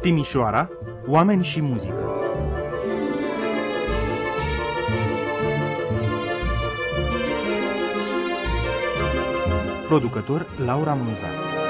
Timișoara, oameni și muzică. Producător Laura Mânzan.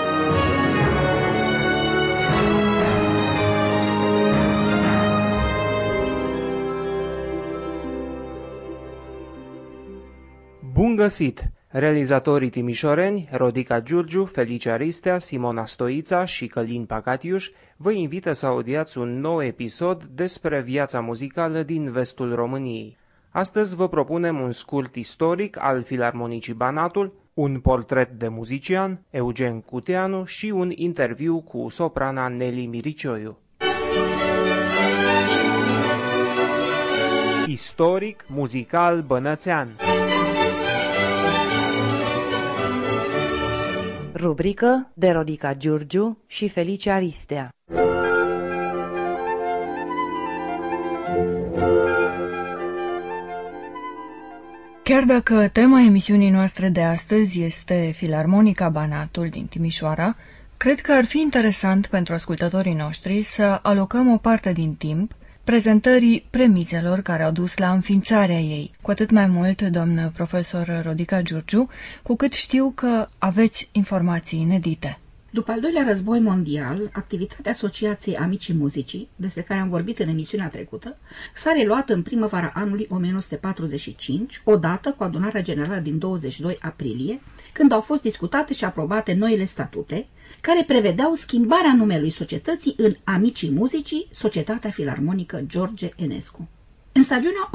Bun găsit! Realizatorii timișoreni, Rodica Giurgiu, Felicia Ristea, Simona Stoița și Călin Pacatiuș vă invită să audiați un nou episod despre viața muzicală din vestul României. Astăzi vă propunem un scurt istoric al Filarmonicii Banatul, un portret de muzician, Eugen Cuteanu, și un interviu cu soprana Nelly Miricioiu. Istoric muzical bănățean. Rubrică de Rodica Giurgiu și Felicia Ristea. Chiar dacă tema emisiunii noastre de astăzi este Filarmonica Banatul din Timișoara, cred că ar fi interesant pentru ascultătorii noștri să alocăm o parte din timp prezentării premizelor care au dus la înființarea ei. Cu atât mai mult, doamnă profesor Rodica Giurgiu, cu cât știu că aveți informații inedite. După al doilea război mondial, activitatea Asociației Amicii Muzicii, despre care am vorbit în emisiunea trecută, s-a reluat în primăvara anului 1945, odată cu adunarea generală din 22 aprilie, când au fost discutate și aprobate noile statute, care prevedeau schimbarea numelui societății în Amicii Muzicii, Societatea Filarmonică George Enescu. În stagiunea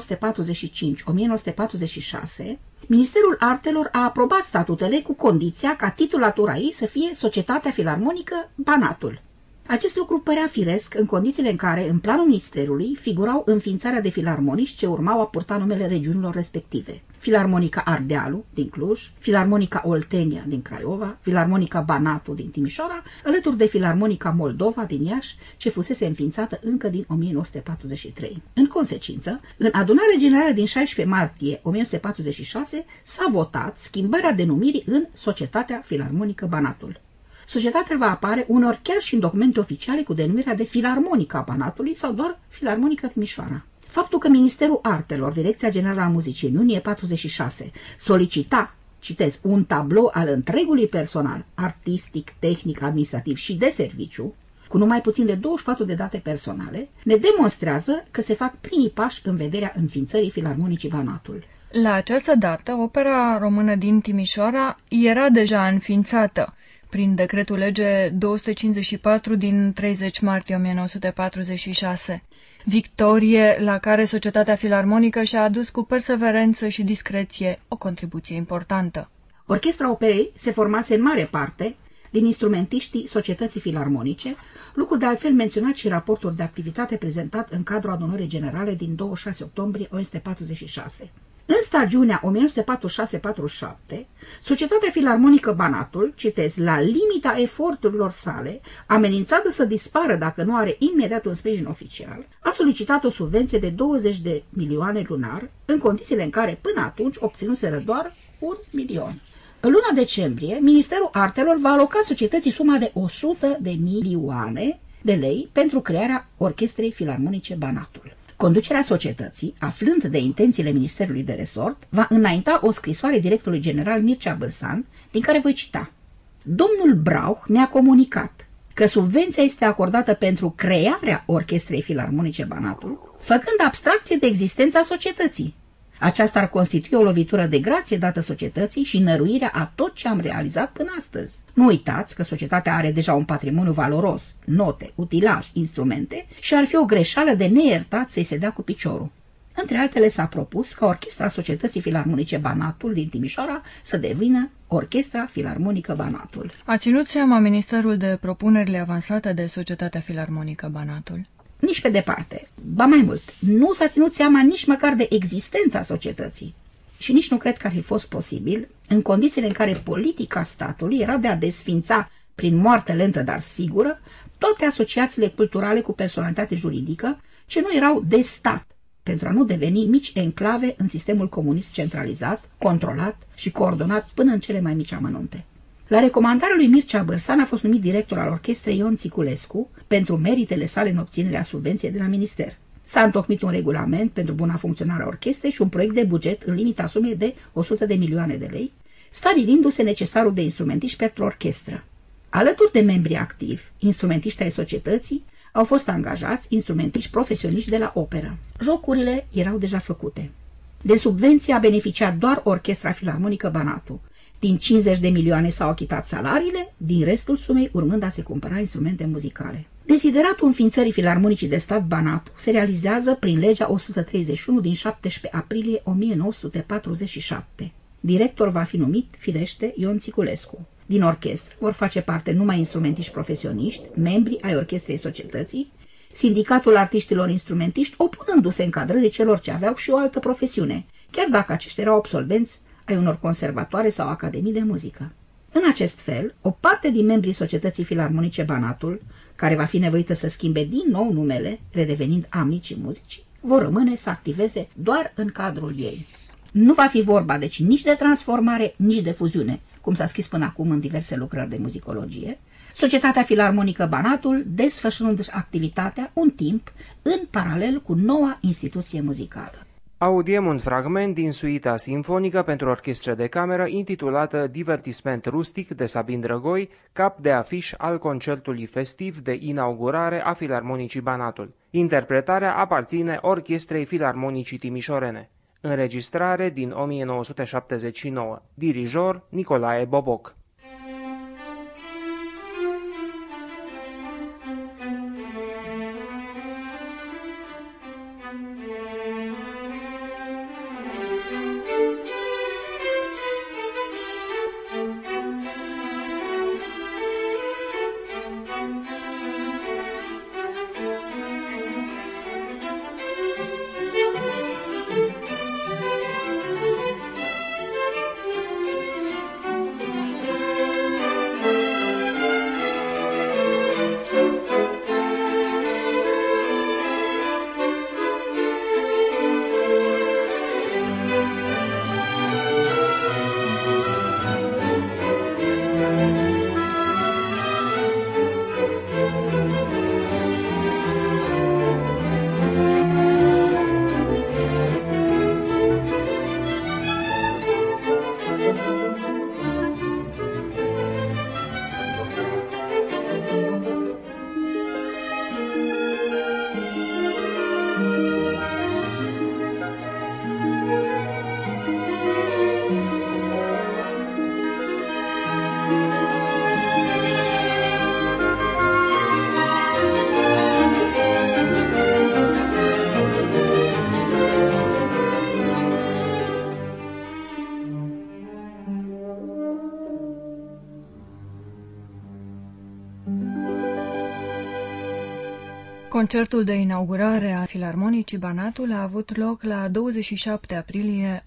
1945-1946, Ministerul Artelor a aprobat statutele cu condiția ca titulatura ei să fie Societatea Filarmonică Banatul. Acest lucru părea firesc în condițiile în care, în planul Ministerului, figurau înființarea de filarmonici ce urmau a purta numele regiunilor respective. Filarmonica Ardealul din Cluj, Filarmonica Oltenia din Craiova, Filarmonica Banatul din Timișoara, alături de Filarmonica Moldova din Iași, ce fusese înființată încă din 1943. În consecință, în adunarea generală din 16 martie 1946 s-a votat schimbarea denumirii în Societatea Filarmonică Banatul. Societatea va apare unor chiar și în documente oficiale cu denumirea de Filarmonica Banatului sau doar Filarmonica Timișoara. Faptul că Ministerul Artelor, Direcția Generală a Muzicii, în iunie 46, solicita, citez, un tablou al întregului personal, artistic, tehnic, administrativ și de serviciu, cu numai puțin de 24 de date personale, ne demonstrează că se fac primii pași în vederea înființării Filarmonicii Banatul. La această dată, Opera Română din Timișoara era deja înființată prin decretul lege 254 din 30 martie 1946. Victorie la care Societatea Filarmonică și-a adus cu perseverență și discreție o contribuție importantă. Orchestra operei se formase în mare parte din instrumentiștii Societății Filarmonice, lucru de altfel menționat și raportul de activitate prezentat în cadrul adunării generale din 26 octombrie 1946. În stagiunea 1946-47, Societatea Filarmonică Banatul, citez, la limita eforturilor sale, amenințată să dispară dacă nu are imediat un sprijin oficial, a solicitat o subvenție de 20 de milioane lunar, în condițiile în care până atunci obținuseră doar 1 milion. În luna decembrie, Ministerul Artelor va aloca societății suma de 100 de milioane de lei pentru crearea Orchestrei Filarmonice Banatul. Conducerea societății, aflând de intențiile Ministerului de Resort, va înainta o scrisoare directorului general Mircea Bârsan, din care voi cita: Domnul Brauch mi-a comunicat că subvenția este acordată pentru crearea Orchestrei Filarmonice Banatul, făcând abstracție de existența societății. Aceasta ar constitui o lovitură de grație dată societății și năruirea a tot ce am realizat până astăzi. Nu uitați că societatea are deja un patrimoniu valoros, note, utilaj, instrumente și ar fi o greșeală de neiertat să-i se dea cu piciorul. Între altele s-a propus ca Orchestra Societății Filarmonice Banatul din Timișoara să devină Orchestra Filarmonică Banatul. A ținut seama Ministerul de propunerile avansate de Societatea Filarmonică Banatul? Nici pe departe. Ba mai mult, nu s-a ținut seama nici măcar de existența societății. Și nici nu cred că ar fi fost posibil, în condițiile în care politica statului era de a desfința, prin moarte lentă dar sigură, toate asociațiile culturale cu personalitate juridică ce nu erau de stat, pentru a nu deveni mici enclave în sistemul comunist centralizat, controlat și coordonat până în cele mai mici amănunte. La recomandarea lui Mircea Bârsan a fost numit director al orchestrei Ion Țiculescu pentru meritele sale în obținerea subvenției de la minister. S-a întocmit un regulament pentru buna funcționare a orchestrei și un proiect de buget în limita sumei de 100 de milioane de lei, stabilindu-se necesarul de instrumentiști pentru orchestră. Alături de membrii activi, instrumentiști ai societății, au fost angajați instrumentiști profesioniști de la operă. Jocurile erau deja făcute. De subvenție a beneficiat doar Orchestra Filarmonică Banatu. Din 50 de milioane s-au achitat salariile, din restul sumei urmând a se cumpăra instrumente muzicale. Desideratul înființării Filarmonicii de Stat Banatu se realizează prin legea 131 din 17 aprilie 1947. Director va fi numit, firește, Ion Țiculescu. Din orchestră vor face parte numai instrumentiști profesioniști, membri ai Orchestrei Societății, Sindicatul Artiștilor Instrumentiști, opunându-se încadrării celor ce aveau și o altă profesiune, chiar dacă aceștia erau absolvenți ai unor conservatoare sau academii de muzică. În acest fel, o parte din membrii Societății Filarmonice Banatul, care va fi nevoită să schimbe din nou numele, redevenind Amicii Muzicii, vor rămâne să activeze doar în cadrul ei. Nu va fi vorba, deci, nici de transformare, nici de fuziune, cum s-a scris până acum în diverse lucrări de muzicologie, Societatea Filarmonică Banatul desfășurându-și activitatea un timp în paralel cu noua instituție muzicală. Audiem un fragment din suita simfonică pentru orchestră de cameră intitulată Divertisment rustic de Sabin Drăgoi, cap de afiș al concertului festiv de inaugurare a Filarmonicii Banatul. Interpretarea aparține Orchestrei Filarmonicii Timișorene. Înregistrare din 1979. Dirijor Nicolae Boboc. Concertul de inaugurare a Filarmonicii Banatul a avut loc la 27 aprilie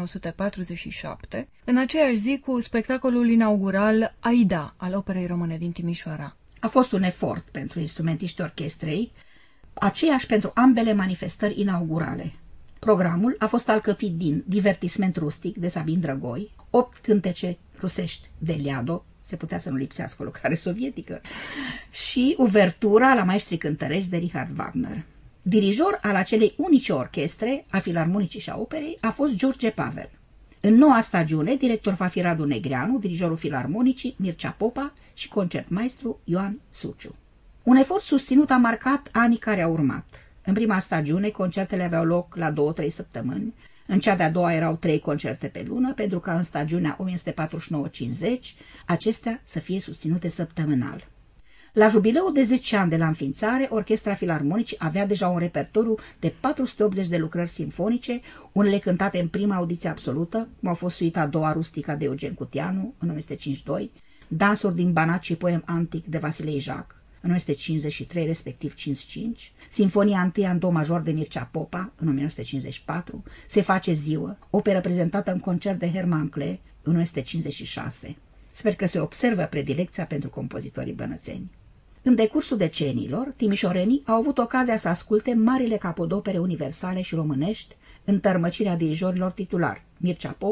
1947, în aceeași zi cu spectacolul inaugural Aida al Operei Române din Timișoara. A fost un efort pentru instrumentiștii orchestrei, aceeași pentru ambele manifestări inaugurale. Programul a fost alcătuit din Divertisment rustic de Sabin Drăgoi, 8 cântece rusești de Liado, se putea să nu lipsească o lucrare sovietică, și uvertura la maestrii cântărești de Richard Wagner. Dirijor al acelei unice orchestre, a Filarmonicii și a Operei, a fost George Pavel. În noua stagiune, director va fi Radu Negreanu, dirijorul Filarmonicii Mircea Popa și concertmaestru Ioan Suciu. Un efort susținut a marcat anii care au urmat. În prima stagiune, concertele aveau loc la 2-3 săptămâni, în cea de-a doua erau 3 concerte pe lună, pentru ca în stagiunea 1949-50 acestea să fie susținute săptămânal. La jubileul de 10 ani de la înființare, Orchestra Filarmonicii avea deja un repertoriu de 480 de lucrări simfonice, unele cântate în prima audiție absolută, cum au fost suita a doua rustică de Eugen Cuteanu în 1952, Dansuri din Banat și poem antic de Vasile Ijac în 1953, respectiv 55, Sinfonia întâia în do major de Mircea Popa în 1954, Se face ziua, operă prezentată în concert de Herman Klee în 1956. Sper că se observă predilecția pentru compozitorii bănățeni. În decursul deceniilor, timișorenii au avut ocazia să asculte marile capodopere universale și românești în tărmăcirea dirijorilor titulari Mircea Popa,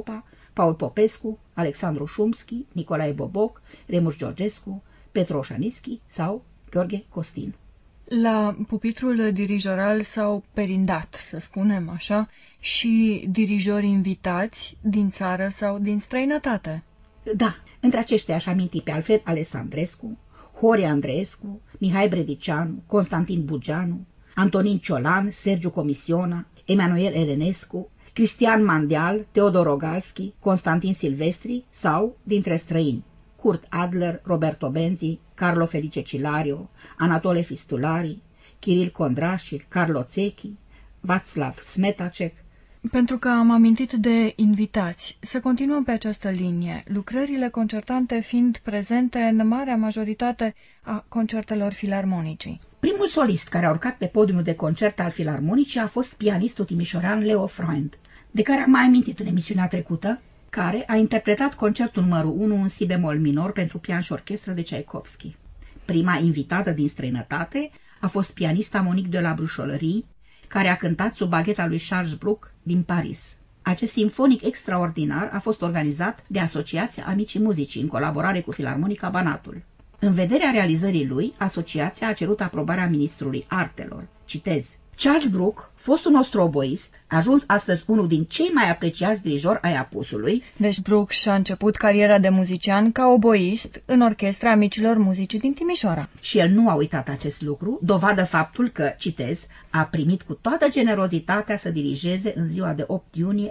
Paul Popescu, Alexandru Șumski, Nicolae Boboc, Remus Georgescu, Petru Oșanischi sau Gheorghe Costin. La pupitrul dirijoral s-au perindat, să spunem așa, și dirijori invitați din țară sau din străinătate. Da, între aceștia aș aminti pe Alfred Alessandrescu, Horia Andreescu, Mihai Bredicianu, Constantin Bugeanu, Antonin Ciolan, Sergiu Comisiona, Emanuel Elenescu, Cristian Mandeal, Teodor Rogalski, Constantin Silvestri sau, dintre străini, Kurt Adler, Roberto Benzi, Carlo Felice Cilario, Anatole Fistulari, Kiril Kondrașil, Carlo Țechi, Václav Smetacek. Pentru că am amintit de invitați, să continuăm pe această linie, lucrările concertante fiind prezente în marea majoritate a concertelor filarmonicii. Primul solist care a urcat pe podiumul de concert al filarmonicii a fost pianistul timișorean Leo Freund, de care am mai amintit în emisiunea trecută, care a interpretat concertul numărul 1 în si bemol minor pentru pian și orchestră de Tchaikovsky. Prima invitată din străinătate a fost pianista Monique de la Bruchonnerie, care a cântat sub bagheta lui Charles Bruch din Paris. Acest simfonic extraordinar a fost organizat de Asociația Amicii Muzicii în colaborare cu Filarmonica Banatul. În vederea realizării lui, asociația a cerut aprobarea ministrului artelor. Citez: Charles Bruch, fostul nostru oboist, a ajuns astăzi unul din cei mai apreciați dirijori ai apusului. Deci Bruch și-a început cariera de muzician ca oboist în orchestra Amicilor Muzicii din Timișoara. Și el nu a uitat acest lucru, dovadă faptul că, citez, a primit cu toată generozitatea să dirigeze în ziua de 8 iunie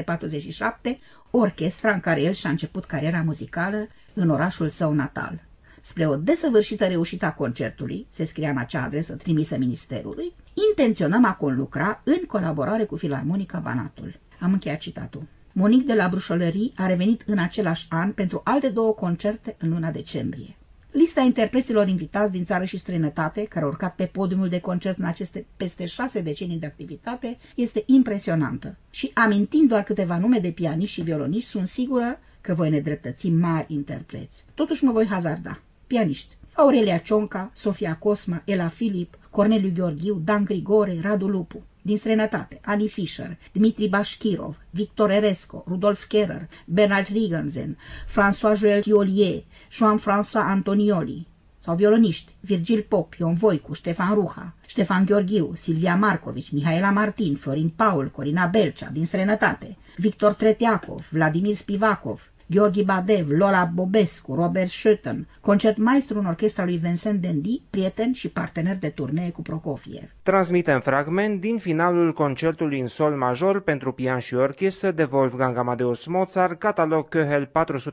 1947 orchestra în care el și-a început cariera muzicală în orașul său natal. Spre o desăvârșită reușită a concertului, se scria în acea adresă trimisă ministerului, intenționăm a conlucra în colaborare cu Filarmonica Banatul. Am încheiat citatul. Monique de la Bruchonnerie a revenit în același an pentru alte 2 concerte în luna decembrie. Lista interpreților invitați din țară și străinătate, care au urcat pe podiumul de concert în aceste peste 6 decenii de activitate, este impresionantă. Și amintind doar câteva nume de pianiști și violoniști, sunt sigură că voi nedreptăți mari interpreți. Totuși mă voi hazarda. Pianiști: Aurelia Cionca, Sofia Cosma, Ela Filip, Corneliu Gheorghiu, Dan Grigore, Radu Lupu. Din străinătate: Annie Fischer, Dmitri Bashkirov, Victor Eresco, Rudolf Kehrer, Bernard Rigensen, François-Joël Tiolier, Jean-François Antonioli. Sau violoniști: Virgil Pop, Ion Voicu, Ștefan Ruha, Ștefan Gheorghiu, Silvia Marcovici, Mihaela Martin, Florin Paul, Corina Belcea. Din străinătate: Victor Tretiakov, Vladimir Spivakov, Gheorghi Badev, Lola Bobescu, Robert Schöten, concertmaestru în orchestra lui Vincent Dendy, prieten și partener de turnee cu Prokofiev. Transmitem fragment din finalul concertului în sol major pentru pian și orchestră de Wolfgang Amadeus Mozart, catalog Köchel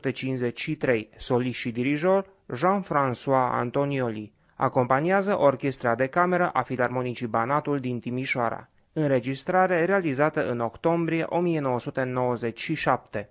453, solist și dirijor Jean-François Antonioli. Acompaniază orchestra de cameră a Filarmonicii Banatul din Timișoara. Înregistrare realizată în octombrie 1997.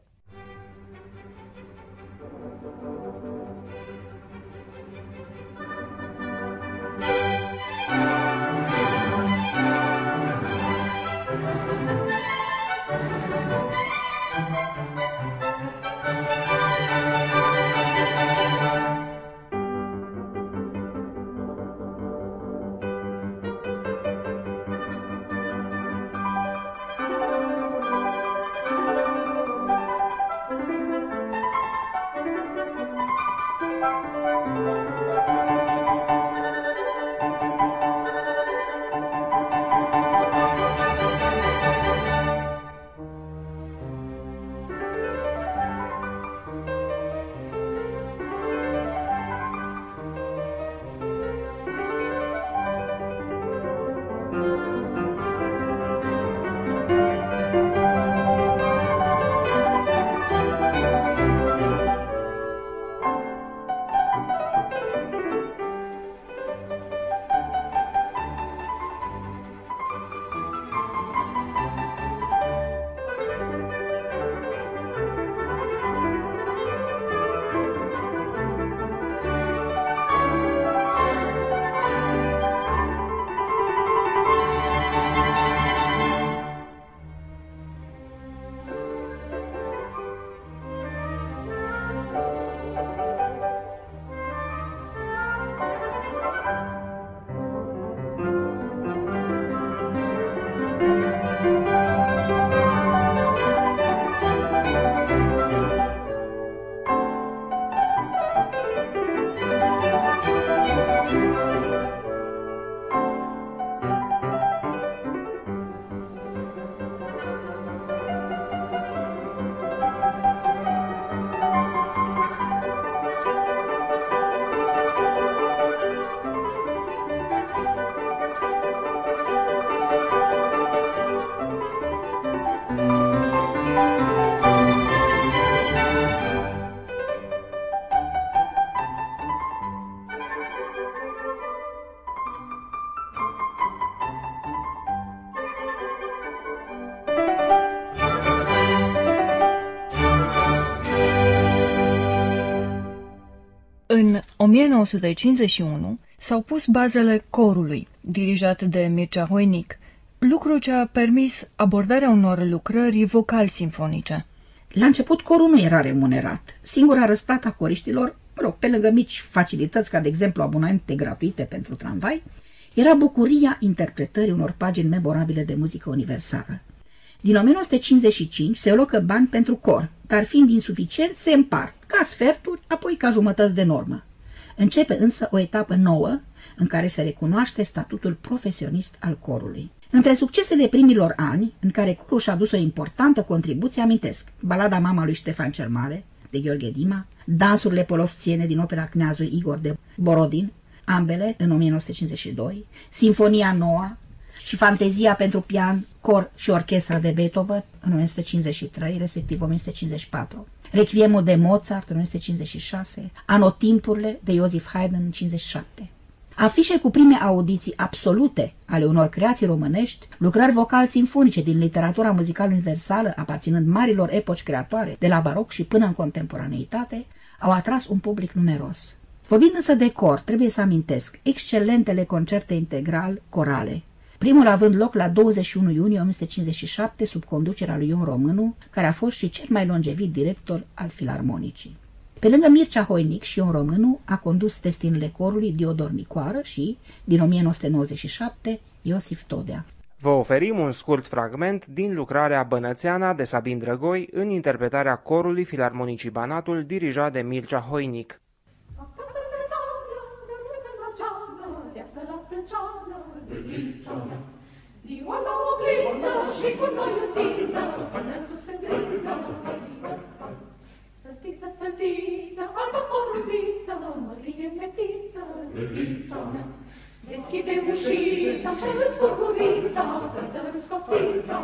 În 1951 s-au pus bazele corului, dirijat de Mircea Hoinic, lucru ce a permis abordarea unor lucrări vocal-simfonice. La început, corul nu era remunerat. Singura răsplată a coriștilor, pe lângă mici facilități, ca de exemplu abonamente gratuite pentru tramvai, era bucuria interpretării unor pagini memorabile de muzică universală. Din 1955 se alocă bani pentru cor, dar fiind insuficient, se împart ca sferturi, apoi ca jumătăți de normă. Începe însă o etapă nouă în care se recunoaște statutul profesionist al corului. Între succesele primilor ani, în care corul și-a adus o importantă contribuție, amintesc Balada Mama lui Ștefan cel Mare, de Gheorghe Dima, Dansurile polovțiene din opera Kneazului Igor de Borodin, ambele în 1952, Sinfonia Noua și Fantezia pentru pian, cor și orchestra de Beethoven în 1953, respectiv 1954, Requiemul de Mozart în 1956, Anotimpurile de Joseph Haydn în 1957. Afișe cu prime audiții absolute ale unor creații românești, lucrări vocal-sinfonice din literatura muzicală universală, aparținând marilor epoci creatoare, de la baroc și până în contemporaneitate, au atras un public numeros. Vorbind însă de cor, trebuie să amintesc excelentele concerte integral-corale, primul având loc la 21 iunie 1957 sub conducerea lui Ion Românu, care a fost și cel mai longevit director al Filarmonicii. Pe lângă Mircea Hoinic și Ion Românu a condus destinele corului Diodor Nicoară și, din 1997, Iosif Todea. Vă oferim un scurt fragment din lucrarea Bănățeana de Sabin Drăgoi în interpretarea corului Filarmonicii Banatul dirijat de Mircea Hoinic. Ziua la oglindă și cu noi întindă, până sus în grindă. Săltiță, săltiță, albă porumbiță, mărie fetiță, iubița mea. Deschide ușița, să-ți furgurița, să-ți zărâți cosița.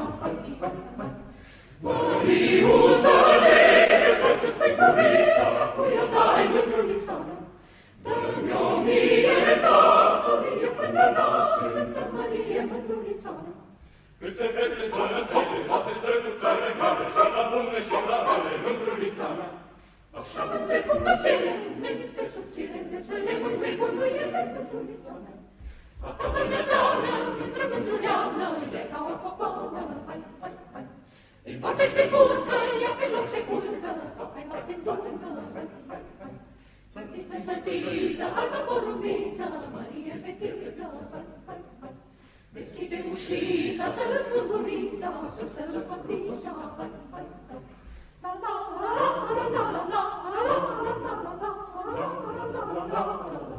Măriuța de pe să spui curița, cu ea dai mândrulița mea. Dă-mi o mie, o mie până la și Sfântă Mărie, mândrulița mea. Câte fete zbănățite, toate străduțare mare, și la bune și la rale, mândrulița mea. Așa mândrui cu păsele, menite subțire, vesele, mândrui cu nuiele, mândrulița mea. Fata bănățeană, mândră mândruleană, e ca o popoană, hai, hai, hai. Îi vorbești de furcă, ea pe loc se culcă, hai, hai, te dormă, hai, hai, hai. Săltiță, săltiță, albă porumbiță, mărie fetiță, hai, hai, hai. Deschide ușița, să-ți furgurița, să-ți zărâți cosița, hai, hai, hai. La la la la la la la la la la la la la la.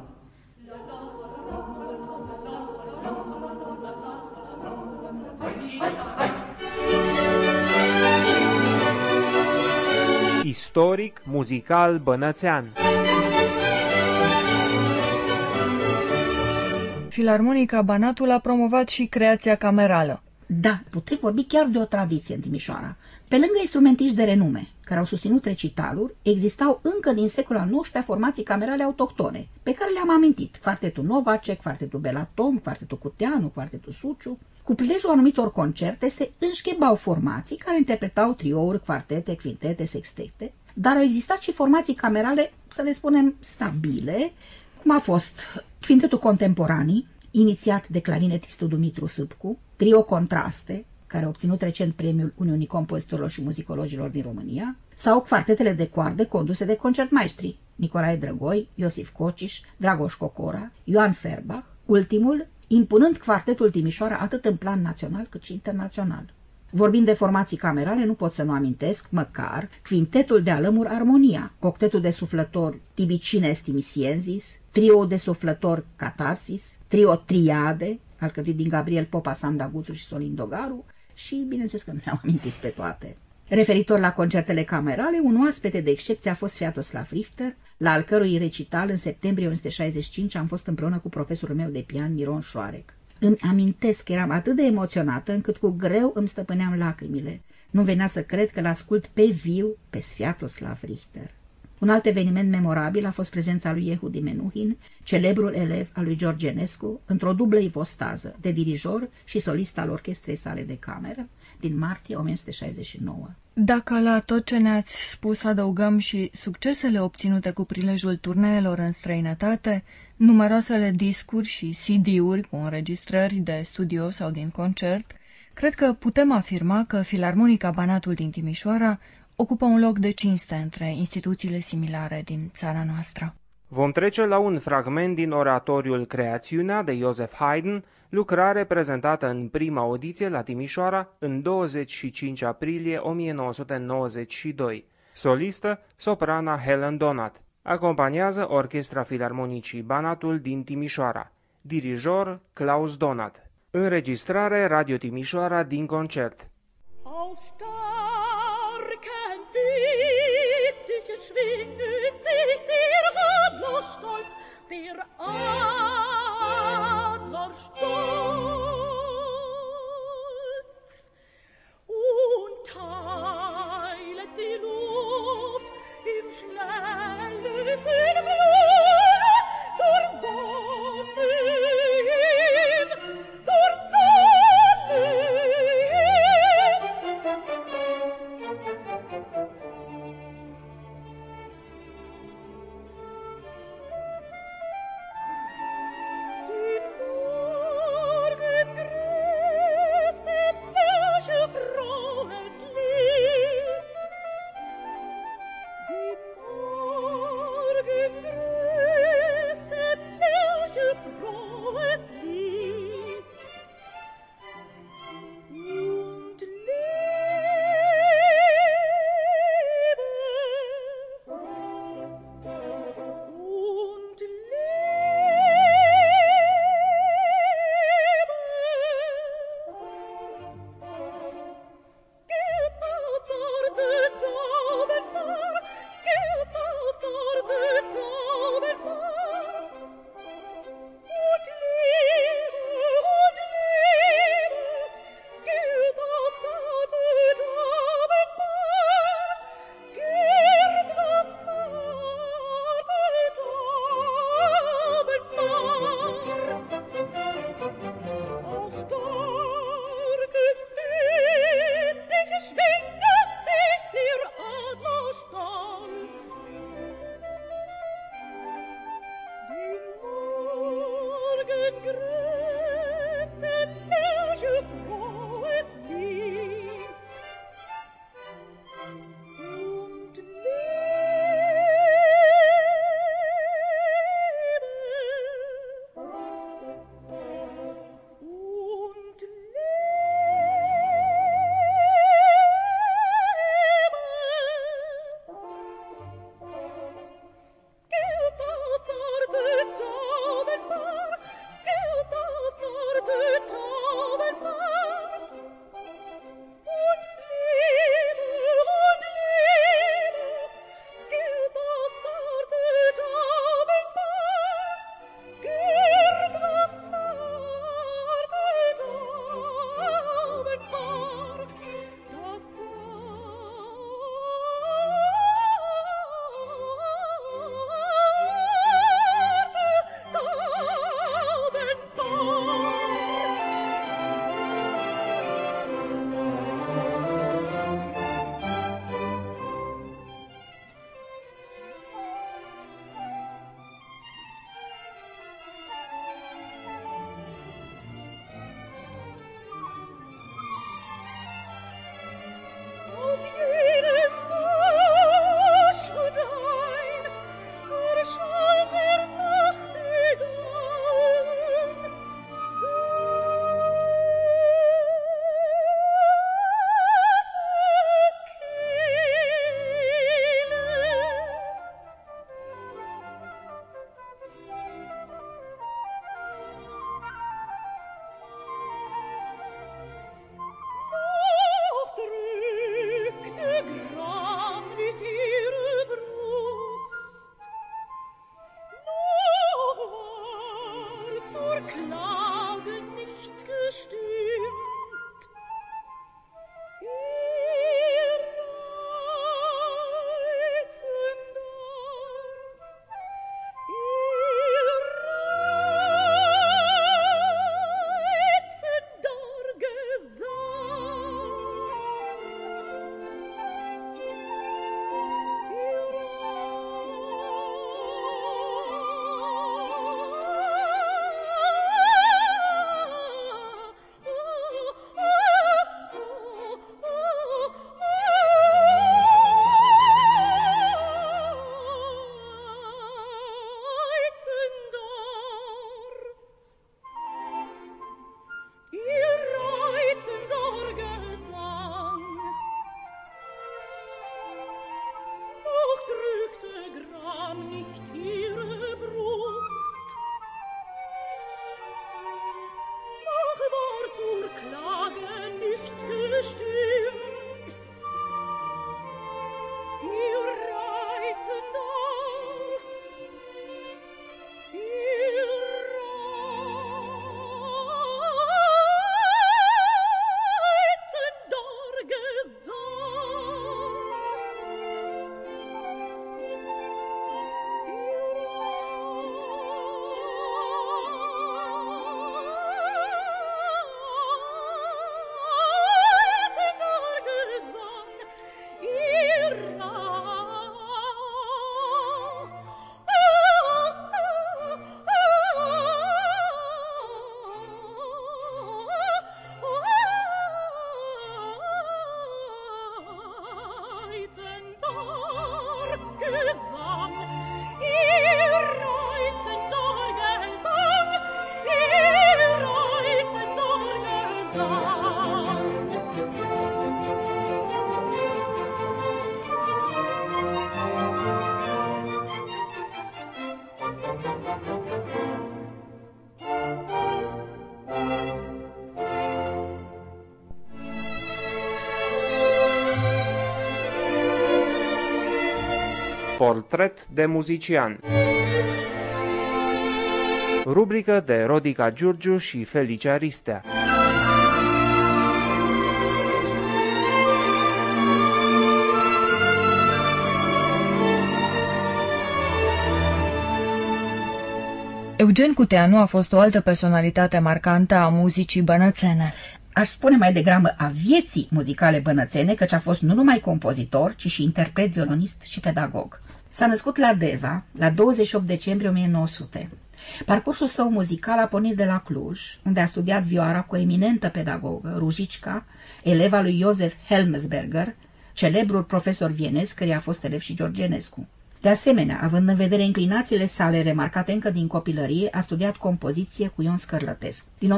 Istoric, muzical, bănățean. Filarmonica Banatul a promovat și creația camerală. Da, putem vorbi chiar de o tradiție în Timișoara. Pe lângă instrumentiști de renume, care au susținut recitaluri, existau încă din secolul al XIX formații camerale autohtone, pe care le-am amintit. Quartetul Novacek, Quartetul Belatom, Quartetul Cuteanu, Quartetul Suciu. Cu prilejul anumitor concerte se înșghebau formații care interpretau triouri, quartete, quintete, sextete, dar au existat și formații camerale, să le spunem, stabile, cum a fost Quintetul Contemporanii, inițiat de clarinetistul Dumitru Sâpcu, Trio Contraste, care a obținut recent premiul Uniunii Compozitorilor și Muzicologilor din România, sau quartetele de coarde conduse de concertmaestri Nicolae Drăgoi, Iosif Cociș, Dragoș Cocora, Ioan Ferbach, ultimul impunând quartetul Timișoara atât în plan național cât și internațional. Vorbind de formații camerale, nu pot să nu amintesc, măcar, Quintetul de Alămuri Armonia, Octetul de suflători Tibicines Timisiensis, Trio de suflători Catarsis, Trio Triade, alcătuit din Gabriel Popa, Sanda Guțu și Solin Dogaru, și, bineînțeles că nu le-am amintit pe toate. Referitor la concertele camerale, un oaspete de excepție a fost Sviatoslav Richter, la al cărui recital în septembrie 1965 am fost împreună cu profesorul meu de pian, Miron Șoarec. Îmi amintesc că eram atât de emoționată încât cu greu îmi stăpâneam lacrimile. Nu venea să cred că l-ascult pe viu pe Sviatoslav Richter. Un alt eveniment memorabil a fost prezența lui Yehudi Menuhin, celebrul elev al lui George Enescu, într-o dublă ipostază, de dirijor și solist al orchestrei sale de cameră, din martie 1969. Dacă la tot ce ne-ați spus adăugăm și succesele obținute cu prilejul turneelor în străinătate, numeroasele discuri și CD-uri cu înregistrări de studio sau din concert, cred că putem afirma că Filarmonica Banatul din Timișoara ocupă un loc de cinste între instituțiile similare din țara noastră. Vom trece la un fragment din oratoriul Creațiunea de Joseph Haydn, lucrare prezentată în prima audiție la Timișoara în 25 aprilie 1992. Solistă, soprana Helen Donat. Acompaniază Orchestra Filarmonicii Banatul din Timișoara. Dirijor Klaus Donat. Înregistrare Radio Timișoara din concert. Auf starken Fittiche schwingt sich der Adlerstolz, der Adlerstolz, und teilet die Luft im schnellsten Flug zur Sonne hin, zur Sonne hin. Portret de muzician. Rubrică de Rodica Giurgiu și Felicia Ristea. Eugen Cuteanu a fost o altă personalitate marcantă a muzicii bănățene. Aș spune mai degrabă a vieții muzicale bănățene, căci a fost nu numai compozitor, ci și interpret, violonist și pedagog. S-a născut la Deva, la 28 decembrie 1900. Parcursul său muzical a pornit de la Cluj, unde a studiat vioara cu o eminentă pedagogă, Ruzicca, eleva lui Josef Helmsberger, celebrul profesor vienez, căruia a fost elev și George Enescu. De asemenea, având în vedere inclinațiile sale remarcate încă din copilărie, a studiat compoziție cu Ion Scărlătescu. Din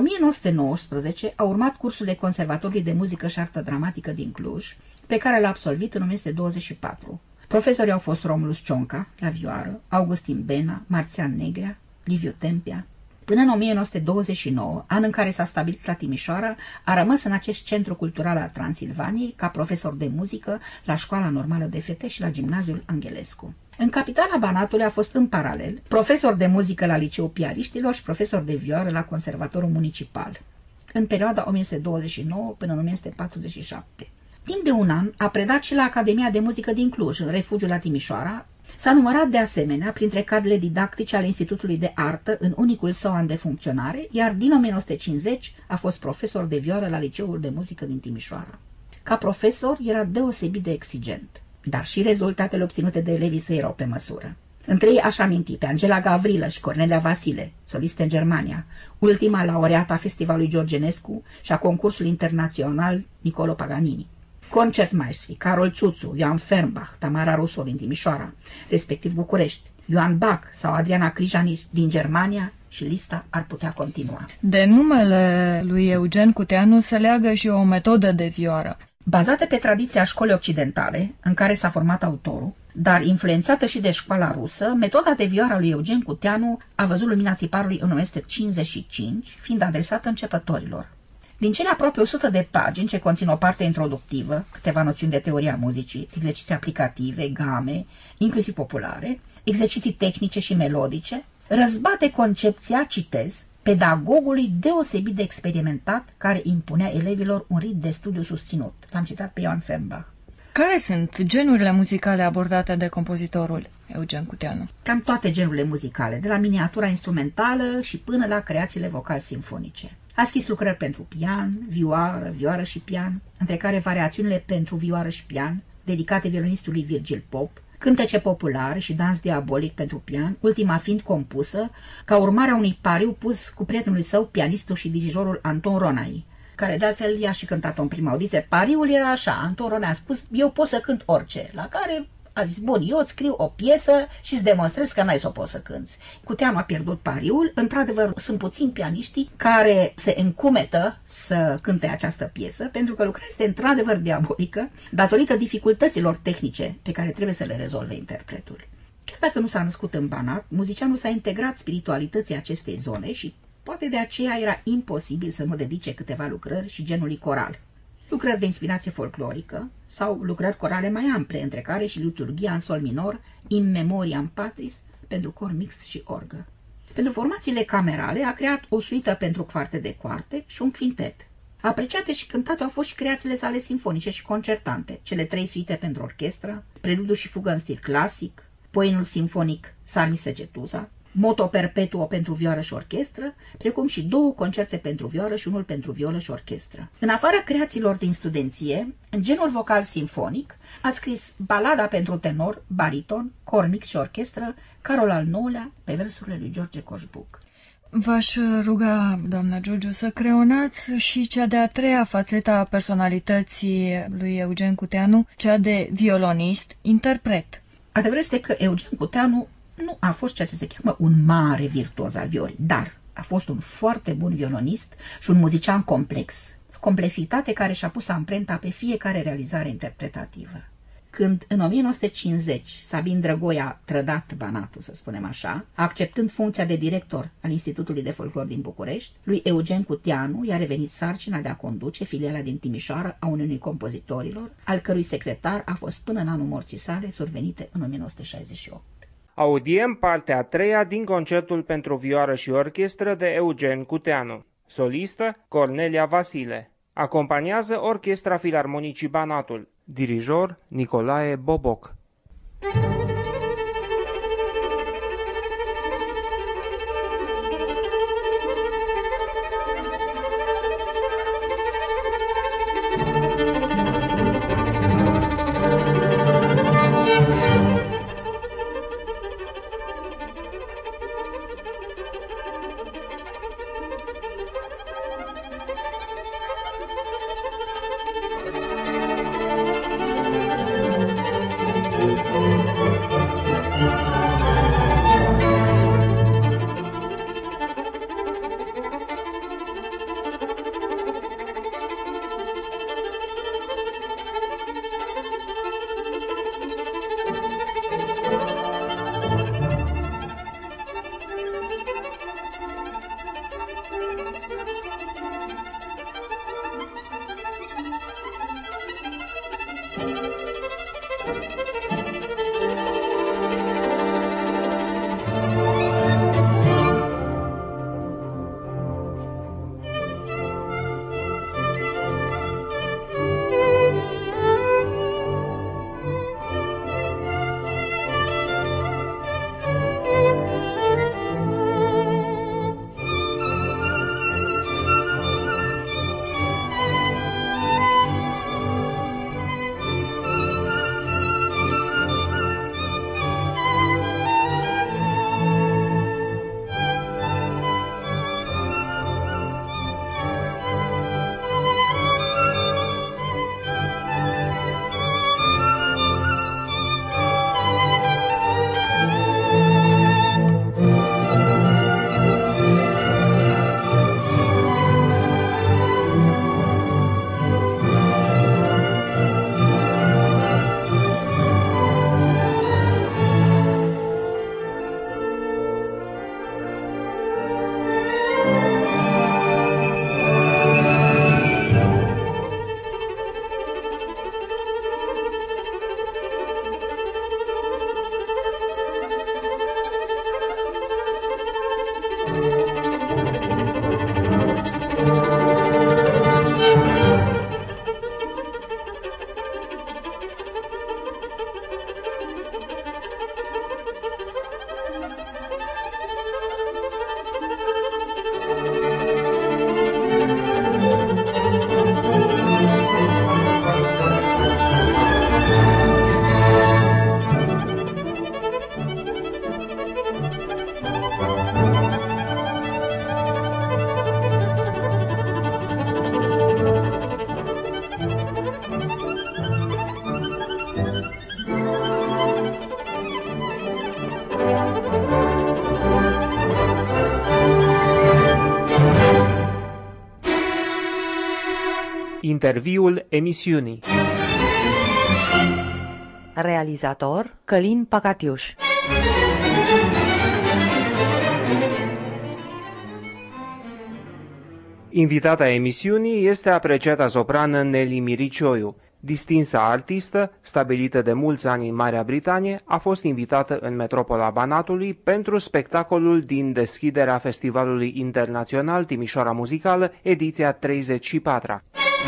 1919 a urmat cursurile Conservatorului de Muzică și Artă Dramatică din Cluj, pe care l-a absolvit în 1924. Profesorii au fost Romulus Cionca, la vioară, Augustin Bena, Marțian Negrea, Liviu Tempia. Până în 1929, an în care s-a stabilit la Timișoara, a rămas în acest centru cultural al Transilvaniei ca profesor de muzică la Școala Normală de Fete și la Gimnaziul Anghelescu. În capitala Banatului a fost în paralel profesor de muzică la Liceul Piariștilor și profesor de vioară la Conservatorul Municipal, în perioada 1929 până în 1947. Timp de un an a predat și la Academia de Muzică din Cluj, în refugiu la Timișoara. S-a numărat de asemenea printre cadrele didactice ale Institutului de Artă în unicul său an de funcționare, iar din 1950 a fost profesor de vioară la Liceul de Muzică din Timișoara. Ca profesor era deosebit de exigent, dar și rezultatele obținute de elevii săi erau pe măsură. Între ei aș aminti pe Angela Gavrilă și Cornelia Vasile, soliste în Germania, ultima laureată a Festivalului George Enescu și a concursului internațional Niccolo Paganini. Concertmaestri Carol Țuțu, Ioan Fernbach, Tamara Russo din Timișoara, respectiv București, Ioan Bach sau Adriana Crijanis din Germania și lista ar putea continua. De numele lui Eugen Cuteanu se leagă și o metodă de vioară. Bazată pe tradiția școlii occidentale, în care s-a format autorul, dar influențată și de școala rusă, metoda de vioară a lui Eugen Cuteanu a văzut lumina tiparului în 1955, fiind adresată începătorilor. Din cele aproape 100 de pagini ce conțin o parte introductivă, câteva noțiuni de teoria muzicii, exerciții aplicative, game, inclusiv populare, exerciții tehnice și melodice, răzbate concepția, citez, pedagogului deosebit de experimentat care impunea elevilor un ritm de studiu susținut. L-am citat pe Ioan Fernbach. Care sunt genurile muzicale abordate de compozitorul Eugen Cuteanu? Cam toate genurile muzicale, de la miniatura instrumentală și până la creațiile vocal-simfonice. A scris lucrări pentru pian, vioară și pian, între care variațiunile pentru vioară și pian, dedicate violonistului Virgil Pop, cântece populare și dans diabolic pentru pian, ultima fiind compusă ca urmare a unui pariu pus cu prietenul său, pianistul și dirijorul Anton Ronai, care de altfel i-a și cântat-o în prima audiție. Pariul era așa, Anton Ronai a spus, eu pot să cânt orice, la care a zis, bun, eu îți scriu o piesă și îți demonstrez că n-ai să o poți să cânți. Cuteanu a pierdut pariul, într-adevăr sunt puțini pianiștii care se încumetă să cânte această piesă, pentru că lucrarea este într-adevăr diabolică, datorită dificultăților tehnice pe care trebuie să le rezolve interpretul. Chiar dacă nu s-a născut în Banat, muzicianul s-a integrat spiritualității acestei zone și poate de aceea era imposibil să nu dedice câteva lucrări și genului coral. Lucrări de inspirație folclorică sau lucrări corale mai ample, între care și liturghia în sol minor, In Memoriam Patris, pentru cor mixt și orgă. Pentru formațiile camerale a creat o suită pentru quarte de quarte și un quintet. Apreciate și cântate au fost și creațiile sale simfonice și concertante, cele 3 suite pentru orchestră, preludiu și fugă în stil clasic, poemul simfonic Sarmi Segetuza, Moto Perpetuo pentru vioară și orchestră, precum și 2 concerte pentru vioară și unul pentru violă și orchestră. În afara creațiilor din studenție, în genul vocal simfonic, a scris balada pentru tenor, bariton, cor mix și orchestră, Carol al IX-lea, pe versurile lui George Coșbuc. V-aș ruga, doamna Giurgiu, să creonați și cea de-a 3-a fațetă a personalității lui Eugen Cuteanu, cea de violonist-interpret. Adevărul este că Eugen Cuteanu nu a fost ceea ce se cheamă un mare virtuos al violii, dar a fost un foarte bun violonist și un muzician complex. Complexitate care și-a pus amprenta pe fiecare realizare interpretativă. Când în 1950 Sabin Drăgoi a trădat Banatul, să spunem așa, acceptând funcția de director al Institutului de Folclor din București, lui Eugen Cuteanu i-a revenit sarcina de a conduce filiala din Timișoara a Uniunii Compozitorilor, al cărui secretar a fost până în anul morții sale, survenite în 1968. Audiem partea a treia din concertul pentru vioară și orchestră de Eugen Cuteanu. Solistă Cornelia Vasile. Acompaniază Orchestra Filarmonicii Banatul. Dirijor Nicolae Boboc. Interviul emisiunii. Realizator Călin Pacatiuș. Invitata emisiunii este apreciata soprană Nelly Miricioiu. Distinsa artistă, stabilită de mulți ani în Marea Britanie, a fost invitată în metropola Banatului pentru spectacolul din deschiderea Festivalului Internațional Timișoara Muzicală, ediția 34-a.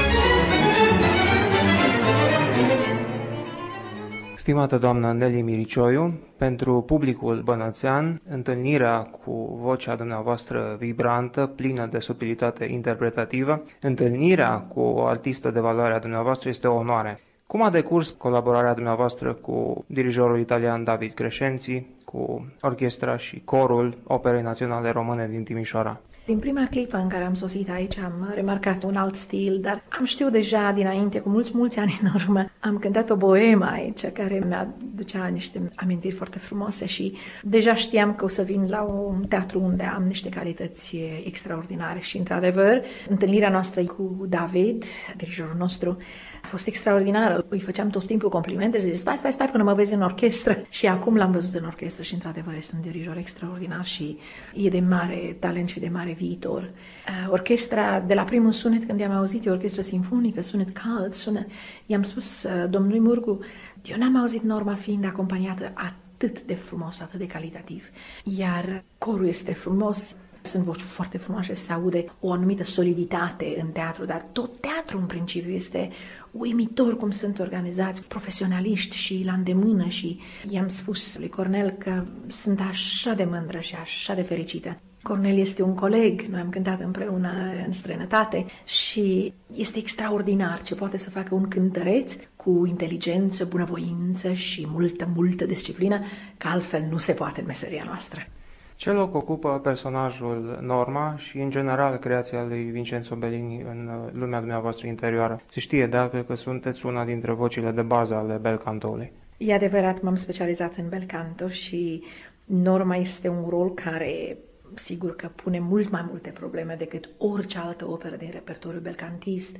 Stimată doamnă Nelly Miricioiu, pentru publicul bănățean, întâlnirea cu vocea dumneavoastră vibrantă, plină de subtilitate interpretativă, întâlnirea cu o artistă de valoare a dumneavoastră este o onoare. Cum a decurs colaborarea dumneavoastră cu dirijorul italian David Crescenzi, cu orchestra și corul Operei Naționale Române din Timișoara? Din prima clipă în care am sosit aici am remarcat un alt stil, dar am știut deja dinainte, cu mulți ani în urmă, am cântat o boemă aici care mi-aducea niște amintiri foarte frumoase și deja știam că o să vin la un teatru unde am niște calități extraordinare și, într-adevăr, întâlnirea noastră cu David, dirijorul nostru, a fost extraordinară. Îi făceam tot timpul complimente și zice, stai până mă vezi în orchestră. Și acum l-am văzut în orchestră și, într-adevăr, este un dirijor extraordinar și e de mare talent și de mare viitor. Orchestra, de la primul sunet, când i-am auzit, e o orchestră sinfonică, sunet cald, i-am spus domnului Murgu, eu n-am auzit Norma fiind acompaniată atât de frumos, atât de calitativ. Iar corul este frumos, sunt voci foarte frumoase, se aude o anumită soliditate în teatru, dar tot teatru în principiu este uimitor cum sunt organizați, profesionaliști și la îndemână și i-am spus lui Cornel că sunt așa de mândră și așa de fericită. Cornel este un coleg, noi am cântat împreună în străinătate și este extraordinar ce poate să facă un cântăreț cu inteligență, bunăvoință și multă disciplină, că altfel nu se poate în meseria noastră. Ce loc ocupă personajul Norma și, în general, creația lui Vincenzo Bellini în lumea dumneavoastră interioară? Se știe de altfel că sunteți una dintre vocile de bază ale bel cantoului. E adevărat, m-am specializat în bel canto și Norma este un rol care, sigur că pune mult mai multe probleme decât orice altă operă din repertoriul belcantist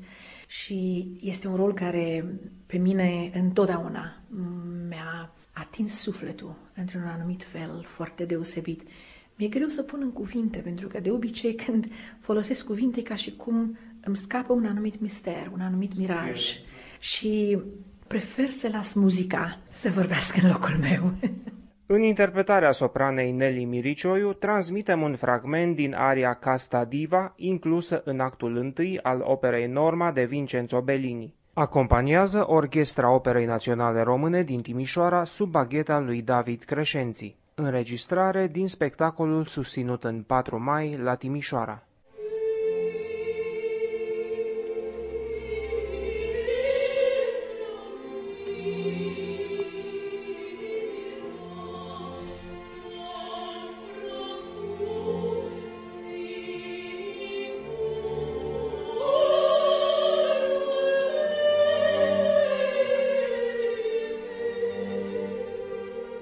și este un rol care pe mine întotdeauna mi-a atins sufletul într-un anumit fel foarte deosebit. Mi-e greu să pun în cuvinte, pentru că de obicei când folosesc cuvinte ca și cum îmi scapă un anumit mister, un anumit miraj și prefer să las muzica să vorbească în locul meu. În interpretarea sopranei Nelly Miricioiu transmitem un fragment din aria Casta Diva, inclusă în actul 1 al operei Norma de Vincenzo Bellini. Acompaniază Orchestra Operei Naționale Române din Timișoara sub bagheta lui David Creșenții. Înregistrare din spectacolul susținut în 4 mai la Timișoara.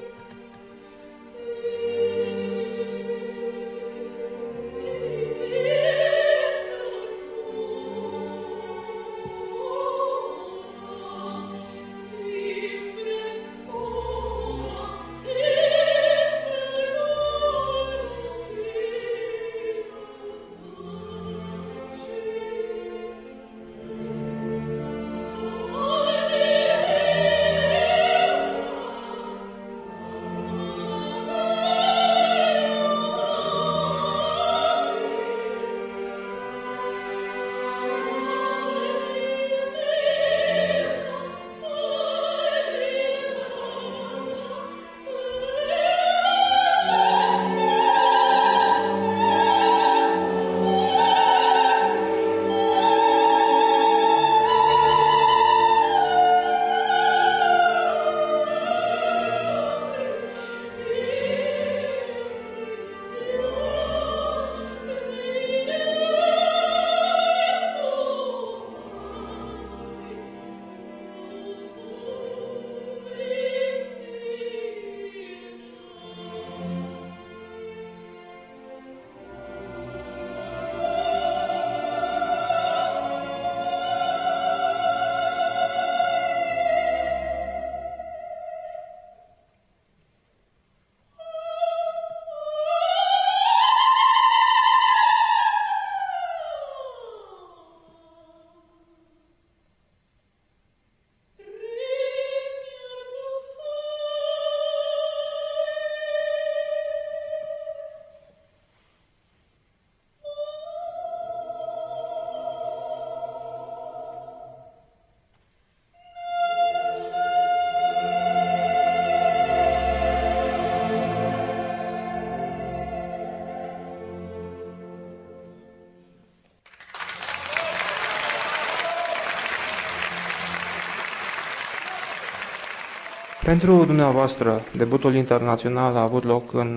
Thank you. Pentru dumneavoastră, debutul internațional a avut loc în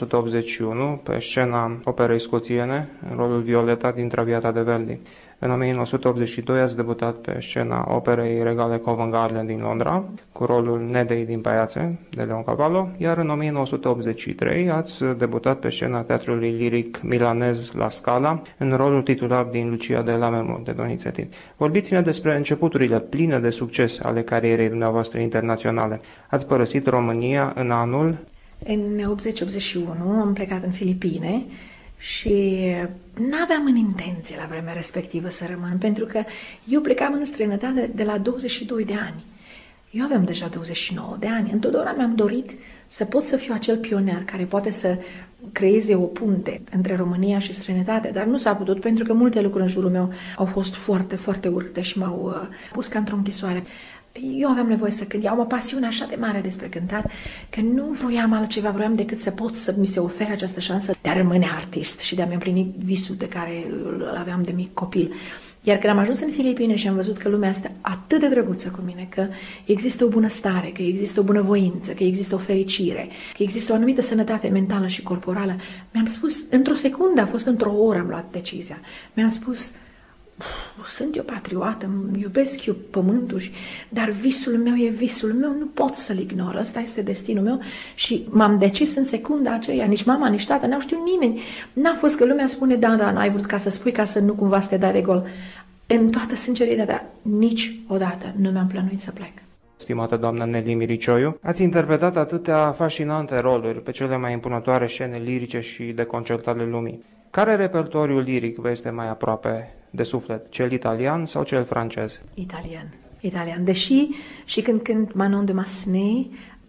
1981 pe scena operei scoțiene, în rolul Violeta din Traviata de Verdi. În 1982 ați debutat pe scena operei regale Covent Garden din Londra, cu rolul Nedei din Paiațe, de Leon Cavallo, iar în 1983 ați debutat pe scena teatrului liric milanez La Scala, în rolul titular din Lucia de Lammermoor, de Donizetti. Vorbiți-ne despre începuturile pline de succes ale carierei dumneavoastră internaționale. Ați părăsit România în anul... În 80-81 am plecat în Filipine și n-aveam în intenție la vremea respectivă să rămân, pentru că eu plecam în străinătate de la 22 de ani. Eu aveam deja 29 de ani. Întotdeauna mi-am dorit să pot să fiu acel pionier care poate să creeze o punte între România și străinătate, dar nu s-a putut pentru că multe lucruri în jurul meu au fost foarte, foarte urâte și m-au pus ca într-o închisoare. Eu aveam nevoie să cânt, am o pasiune așa de mare despre cântat, că nu vroiam altceva, vroiam decât să pot să mi se ofere această șansă de a rămâne artist și de a-mi împlini visul de care îl aveam de mic copil. Iar când am ajuns în Filipine și am văzut că lumea asta atât de drăguță cu mine, că există o bunăstare, că există o bunăvoință, că există o fericire, că există o anumită sănătate mentală și corporală, mi-am spus, într-o secundă, a fost într-o oră am luat decizia, mi-am spus... Sunt eu patriotă, iubesc eu pământul, dar visul meu e visul meu, nu pot să-l ignor, ăsta este destinul meu și m-am decis în secunda aceea, nici mama, nici tata, n-au știut nimeni. N-a fost că lumea spune, da, n-ai vrut ca să spui, ca să nu cumva să te dai de gol. În toată sinceritatea, niciodată nu mi-am plănuit să plec. Stimată doamnă Nelly Miricioiu, ați interpretat atâtea fascinante roluri pe cele mai impunătoare scene lirice și de concert ale lumii. Care repertoriul liric vă este mai aproape de suflet, cel italian sau cel francez? Italian. Deși și când cânt Manon de Massenet,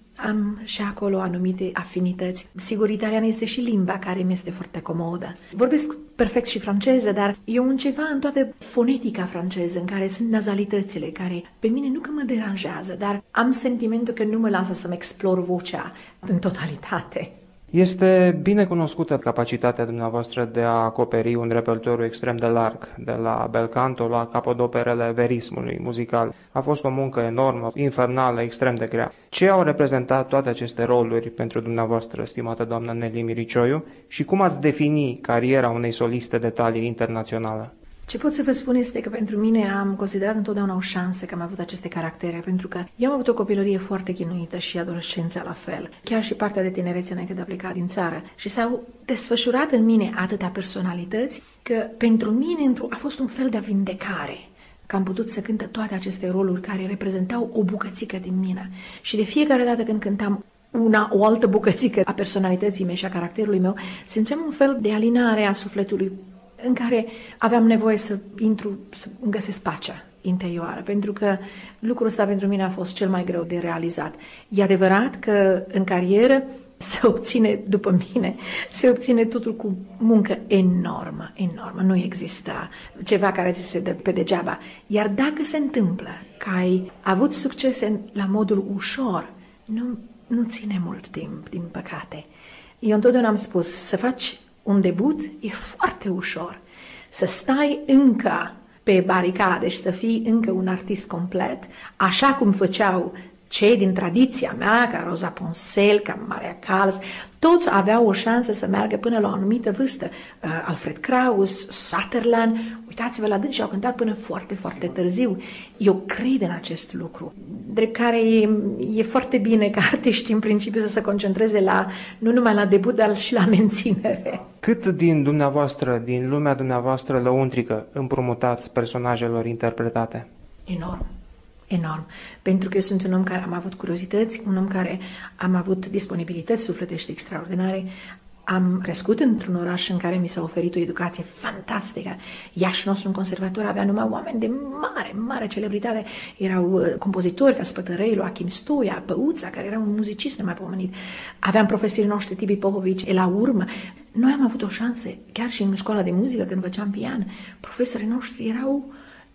am și acolo anumite afinități. Sigur, italian este și limba care mi este foarte comodă. Vorbesc perfect și franceză, dar e un ceva în toată fonetica franceză, în care sunt nazalitățile, care pe mine nu că mă deranjează, dar am sentimentul că nu mă lasă să-mi explor vocea în totalitate. Este bine cunoscută capacitatea dumneavoastră de a acoperi un repertoriu extrem de larg, de la bel canto la capodoperele verismului muzical. A fost o muncă enormă, infernală, extrem de grea. Ce au reprezentat toate aceste roluri pentru dumneavoastră, stimată doamnă Nelly Miricioiu, și cum ați defini cariera unei soliste de talie internațională? Ce pot să vă spun este că pentru mine am considerat întotdeauna o șansă că am avut aceste caractere, pentru că eu am avut o copilărie foarte chinuită și adolescența la fel, chiar și partea de tinerețe înainte de a pleca din țară. Și s-au desfășurat în mine atâtea personalități că pentru mine a fost un fel de vindecare, că am putut să cânt toate aceste roluri care reprezentau o bucățică din mine. Și de fiecare dată când cântam o altă bucățică a personalității mele și a caracterului meu, simțeam un fel de alinare a sufletului în care aveam nevoie să intru, să găsesc pacea interioară, pentru că lucrul ăsta pentru mine a fost cel mai greu de realizat. E adevărat că în carieră se obține, după mine, se obține totul cu muncă enormă. Nu există ceva care ți se dă pe degeaba. Iar dacă se întâmplă că ai avut succese la modul ușor, nu ține mult timp, din păcate. Eu întotdeauna am spus, să faci un debut e foarte ușor. Să stai încă pe baricade și să fii încă un artist complet, așa cum făceau cei din tradiția mea, ca Rosa Ponsel, ca Maria Callas, toți aveau o șansă să meargă până la o anumită vârstă. Alfred Kraus, Sutherland, uitați-vă la dâns și au cântat până foarte, foarte târziu. Eu cred în acest lucru. Drept care e foarte bine ca artiștii în principiu să se concentreze nu numai la debut, dar și la menținere. Cât din lumea dumneavoastră lăuntrică împrumutați personajelor interpretate? Enorm. Pentru că eu sunt un om care am avut curiozități, un om care am avut disponibilități sufletești extraordinare. Am crescut într-un oraș în care mi s-a oferit o educație fantastică. Iașul nostru, în conservator, avea numai oameni de mare celebritate. Erau compozitori ca Spătărăilu, Achim Stoia, Păuța, care era un muzicist nemaipomenit. Aveam profesorii noștri, Tibi Popovici, la urmă. Noi am avut o șansă, chiar și în școala de muzică, când făceam pian. Profesorii noștri erau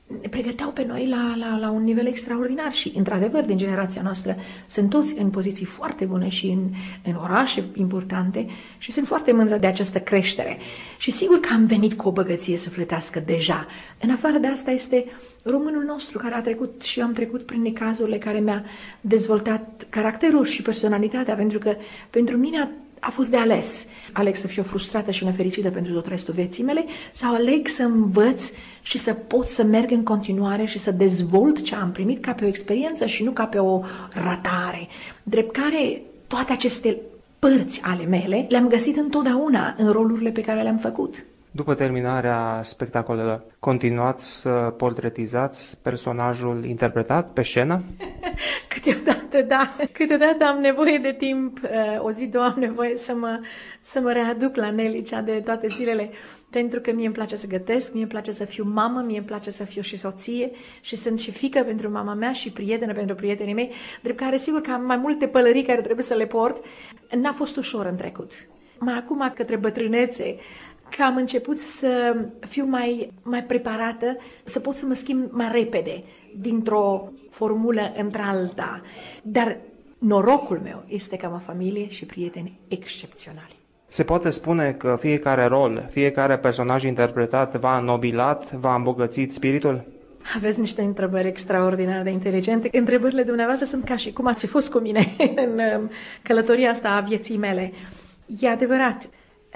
ne pregăteau pe noi la un nivel extraordinar și, într-adevăr, din generația noastră sunt toți în poziții foarte bune și în orașe importante și sunt foarte mândră de această creștere. Și sigur că am venit cu o bogăție sufletească deja. În afară de asta este românul nostru care a trecut și eu am trecut prin necazurile care mi-a dezvoltat caracterul și personalitatea, pentru că pentru mine a fost de ales. Aleg să fiu frustrată și nefericită pentru tot restul vieții mele sau aleg să învăț și să pot să merg în continuare și să dezvolt ce am primit ca pe o experiență și nu ca pe o ratare. Drept care toate aceste părți ale mele le-am găsit întotdeauna în rolurile pe care le-am făcut. După terminarea spectacolelor, continuați să portretizați personajul interpretat pe scenă? Câteodată, da. Câteodată am nevoie de timp, o zi, două am nevoie să mă readuc la Nelicea de toate zilele, pentru că mie îmi place să gătesc, mie îmi place să fiu mamă, mie îmi place să fiu și soție și sunt și fiică pentru mama mea și prietenă pentru prietenii mei, drept care sigur că am mai multe pălării care trebuie să le port. N-a fost ușor în trecut. Mai acum, către bătrânețe, că am început să fiu mai preparată, să pot să mă schimb mai repede dintr-o formulă într-alta. Dar norocul meu este că am o familie și prieteni excepționali. Se poate spune că fiecare rol, fiecare personaj interpretat v-a înnobilat, v-a îmbogățit spiritul? Aveți niște întrebări extraordinar de inteligente. Întrebările dumneavoastră sunt ca și cum ați fi fost cu mine în călătoria asta a vieții mele. E adevărat.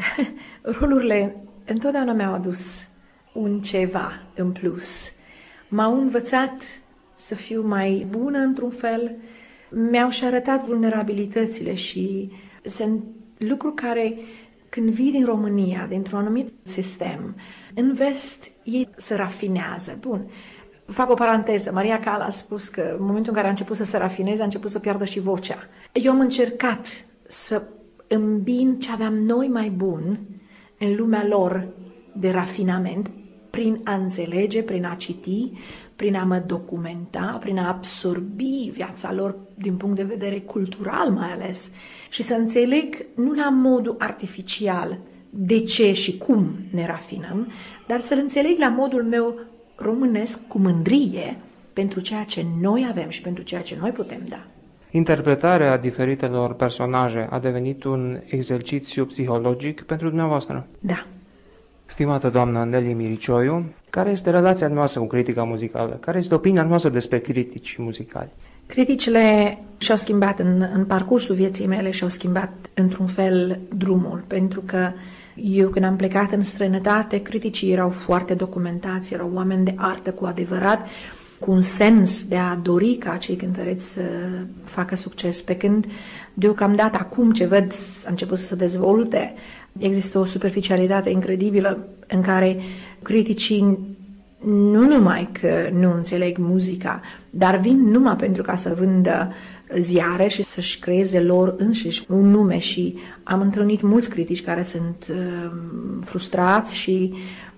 Rolurile întotdeauna mi-au adus un ceva în plus. M-au învățat să fiu mai bună într-un fel, mi-au și arătat vulnerabilitățile și sunt lucruri care, când vii din România, dintr-un anumit sistem, în vest ei se rafinează. Bun, fac o paranteză. Maria Cala a spus că în momentul în care a început să se rafineze, a început să piardă și vocea. Eu am încercat să îmbin ce aveam noi mai bun în lumea lor de rafinament, prin a înțelege, prin a citi, prin a mă documenta, prin a absorbi viața lor din punct de vedere cultural mai ales și să înțeleg nu la modul artificial de ce și cum ne rafinăm, dar să-l înțeleg la modul meu românesc cu mândrie pentru ceea ce noi avem și pentru ceea ce noi putem da. Interpretarea diferitelor personaje a devenit un exercițiu psihologic pentru dumneavoastră? Da. Stimată doamnă Neli Miricioiu, care este relația noastră cu critica muzicală? Care este opinia noastră despre critici muzicali? Criticile și-au schimbat în parcursul vieții mele și-au schimbat într-un fel drumul, pentru că eu când am plecat în străinătate, criticii erau foarte documentați, erau oameni de artă cu adevărat, cu un sens de a dori ca cei cântăreți să facă succes, pe când deocamdată acum ce văd a început să se dezvolte, există o superficialitate incredibilă în care criticii nu numai că nu înțeleg muzica, dar vin numai pentru ca să vândă ziare și să-și creeze lor înșiși un nume și am întâlnit mulți critici care sunt frustrați și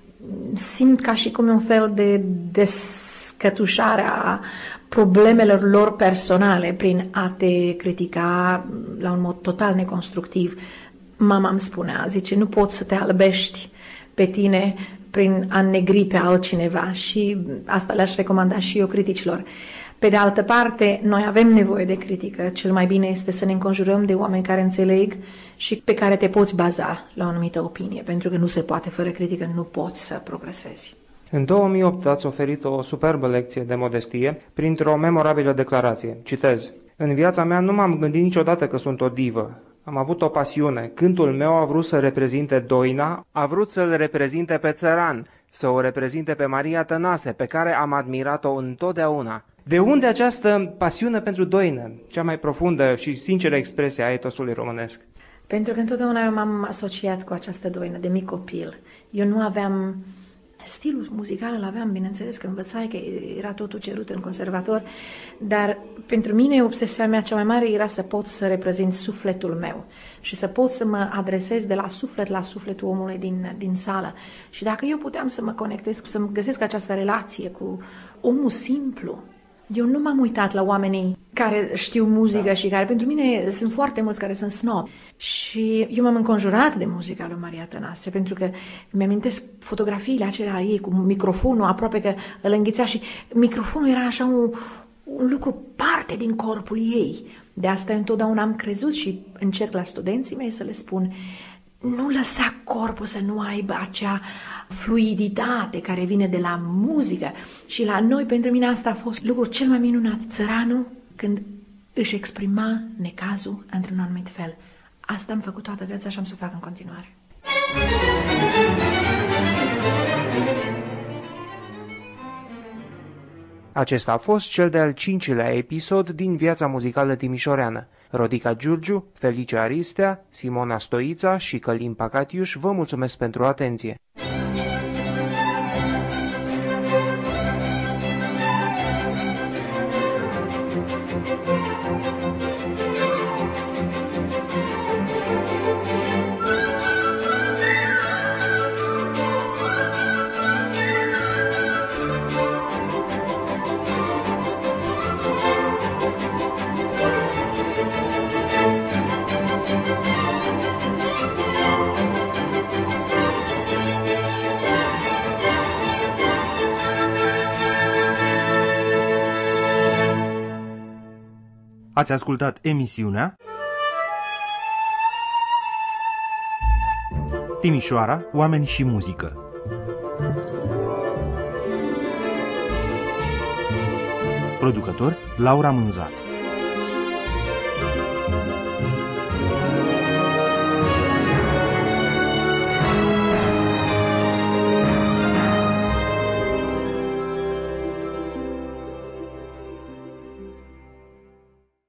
simt ca și cum un fel de descătușarea problemelor lor personale prin a te critica la un mod total neconstructiv. Mama îmi spunea, zice, nu poți să te albești pe tine prin a negri pe altcineva și asta le-aș recomanda și eu criticilor. Pe de altă parte, noi avem nevoie de critică. Cel mai bine este să ne înconjurăm de oameni care înțeleg și pe care te poți baza la o anumită opinie, pentru că nu se poate, fără critică nu poți să progresezi. În 2008 ați oferit o superbă lecție de modestie printr-o memorabilă declarație. Citez: în viața mea nu m-am gândit niciodată că sunt o divă. Am avut o pasiune. Cântul meu a vrut să reprezinte Doina, a vrut să-l reprezinte pe țăran, să o reprezinte pe Maria Tănase, pe care am admirat-o întotdeauna. De unde această pasiune pentru Doină, cea mai profundă și sinceră expresie a etosului românesc? Pentru că întotdeauna eu m-am asociat cu această Doină de mic copil. Eu nu aveam stilul muzical, îl aveam, bineînțeles că învățai, că era totul cerut în conservator, dar pentru mine obsesia mea cea mai mare era să pot să reprezint sufletul meu și să pot să mă adresez de la sufletul omului din sală. Și dacă eu puteam să mă conectez, să-mi găsesc această relație cu omul simplu, eu nu m-am uitat la oamenii care știu muzică și care, pentru mine, sunt foarte mulți care sunt snob. Și eu m-am înconjurat de muzica lui Maria Tănase, pentru că mi-amintesc fotografiile acelea ei cu microfonul, aproape că îl înghițea și microfonul era așa un lucru parte din corpul ei. De asta întotdeauna am crezut și încerc la studenții mei să le spun: nu lăsa corpul să nu aibă acea fluiditate care vine de la muzică. Și la noi, pentru mine, asta a fost lucrul cel mai minunat. Țăranul, când își exprima necazul într-un anumit fel. Asta am făcut toată viața și am să o fac în continuare. Acesta a fost cel de-al 5-lea episod din viața muzicală timișoreană. Rodica Giurgiu, Felice Aristea, Simona Stoița și Călin Pacatiuș vă mulțumesc pentru atenție. Ați ascultat emisiunea Timișoara, oameni și muzică. Producător Laura Mânzat.